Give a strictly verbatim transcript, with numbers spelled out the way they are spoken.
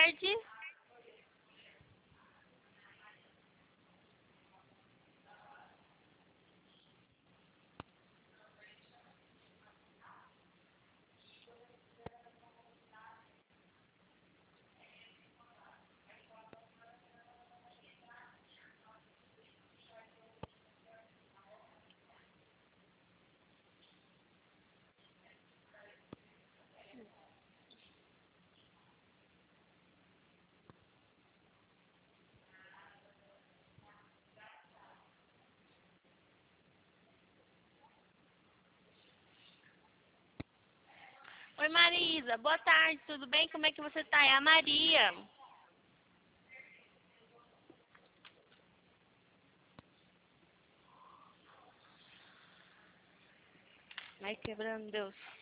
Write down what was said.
tarde. Oi, Marisa. Boa tarde, tudo bem? Como é que você tá? É a Maria. Vai quebrando, Deus.